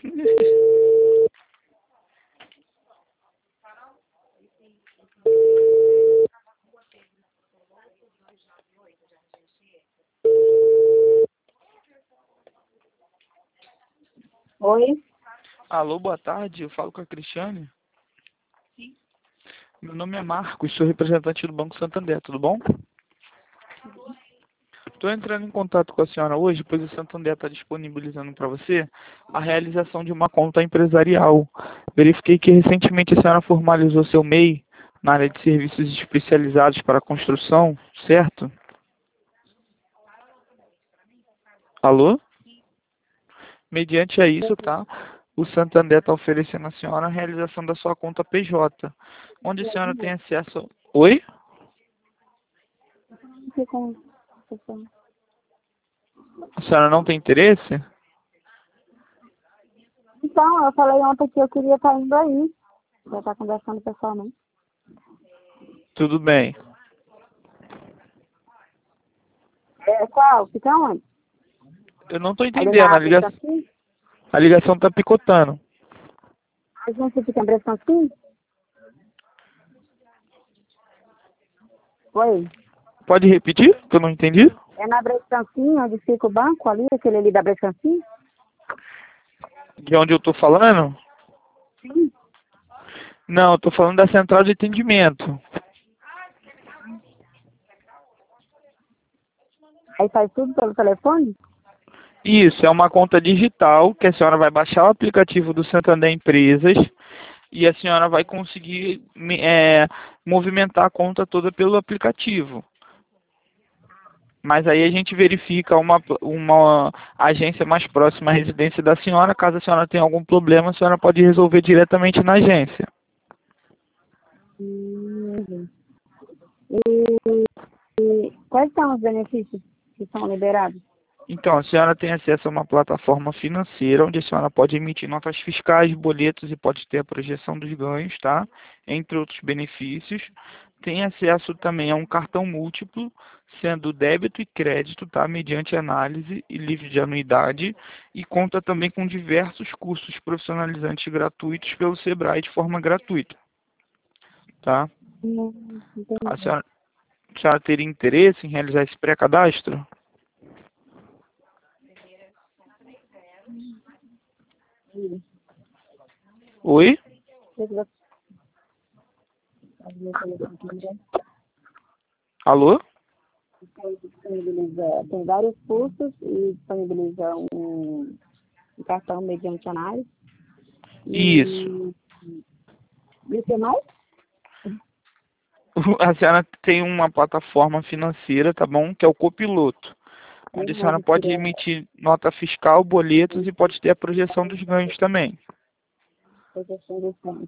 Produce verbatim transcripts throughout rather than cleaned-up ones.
Oi? Alô, boa tarde. Eu falo com a Cristiane. Meu nome é Marcos, sou representante do Banco Santander, tudo bom? Estou entrando em contato com a senhora hoje, pois o Santander está disponibilizando para você a realização de uma conta empresarial. Verifiquei que recentemente a senhora formalizou seu M E I na área de serviços especializados para construção, certo? Alô? Mediante a isso, tá? O Santander está oferecendo à senhora a realização da sua conta P J, onde a senhora tem acesso... Oi? A senhora não tem interesse? Então, eu falei ontem que eu queria estar indo aí. Já estar conversando pessoalmente. Tudo bem. É, qual? Fica onde? Eu não estou Ali entendendo. na A ligação Brestanci? a ligação está picotando. A gente fica em Brestanci? Oi? Pode repetir? Que eu não entendi. É na Brestanci, onde fica o banco ali, aquele ali da Brestanci? De onde eu estou falando? Sim. Não, eu estou falando da central de atendimento. Aí faz tudo pelo telefone? Isso, é uma conta digital que a senhora vai baixar o aplicativo do Santander Empresas e a senhora vai conseguir é, movimentar a conta toda pelo aplicativo. Mas aí a gente verifica uma, uma agência mais próxima à residência da senhora. Caso a senhora tenha algum problema, a senhora pode resolver diretamente na agência. Hum. E, e quais são os benefícios que são liberados? Então, a senhora tem acesso a uma plataforma financeira onde a senhora pode emitir notas fiscais, boletos e pode ter a projeção dos ganhos, tá? Entre outros benefícios. Tem acesso também a um cartão múltiplo, sendo débito e crédito, tá? Mediante análise e livre de anuidade. E conta também com diversos cursos profissionalizantes gratuitos pelo Sebrae de forma gratuita, tá? Hum, A entendi. senhora, a senhora teria interesse em realizar esse pré-cadastro? Oi? Alô? Disponibiliza, tem vários cursos e disponibiliza um, um cartão mediante análise. Isso. E, e o que mais? A senhora tem uma plataforma financeira, tá bom? Que é o Copiloto, onde a Uhum, senhora pode tira emitir nota fiscal, boletos e pode ter a projeção dos ganhos também. a questão dos pontos.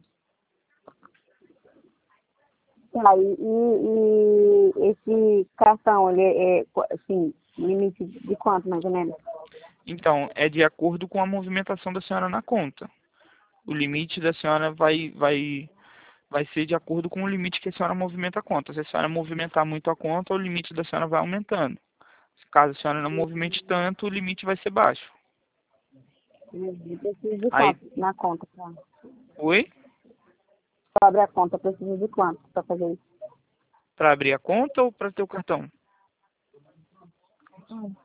Tá, e, e, e esse cartão, ele é, é, assim, limite de quanto, mais ou menos? Então, é de acordo com a movimentação da senhora na conta. O limite da senhora vai, vai, vai ser de acordo com o limite que a senhora movimenta a conta. Se a senhora movimentar muito a conta, o limite da senhora vai aumentando. Caso a senhora não movimente tanto, o limite vai ser baixo. Eu preciso de Aí, quanto na conta? Pra, oi? pra abrir a conta, eu preciso de quanto para fazer isso? Para abrir a conta ou para ter o cartão? Hum.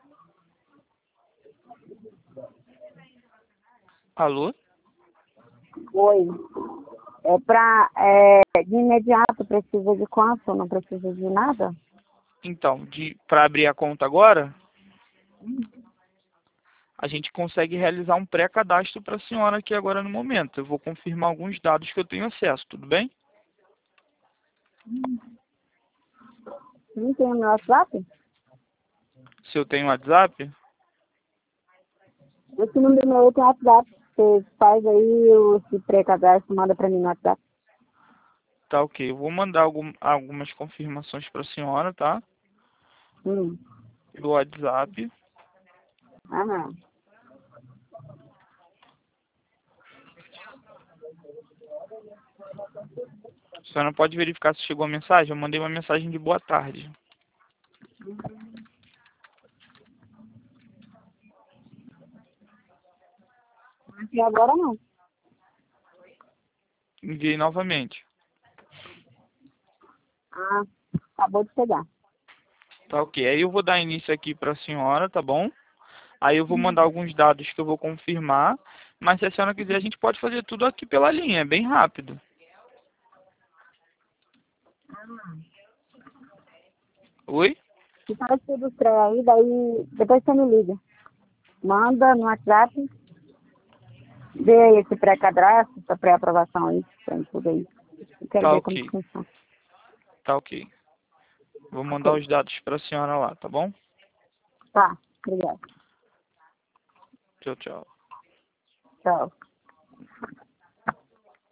Alô? Oi. É pra, é, de imediato, precisa de quanto? Não precisa de nada? Então, de para abrir a conta agora, a gente consegue realizar um pré-cadastro para a senhora aqui agora no momento. Eu vou confirmar alguns dados que eu tenho acesso, tudo bem? Não tem o meu WhatsApp? Se eu tenho WhatsApp, Esse número meu tem WhatsApp. Você faz aí o esse pré-cadastro, manda pra mim no WhatsApp. tá ok. Eu vou mandar algum, algumas confirmações para a senhora, tá? Hum. Pelo WhatsApp. Ah, não. A senhora pode verificar se chegou a mensagem? Eu mandei uma mensagem de boa tarde. enviei agora não. Enviei novamente. Ah, acabou de chegar. Tá ok. Aí eu vou dar início aqui para a senhora, tá bom? Aí eu vou mandar alguns dados que eu vou confirmar. Mas se a senhora quiser, a gente pode fazer tudo aqui pela linha. É bem rápido. Oi? Se faz tudo os três aí, daí depois você me liga. Manda no WhatsApp, vê aí esse pré-cadastro, essa pré-aprovação aí, tem tudo aí. Eu quero Tá ver como que ok. funciona. Tá ok. Vou mandar Ok, os dados para a senhora lá, tá bom? tá, obrigada. Tchau, tchau. Tchau.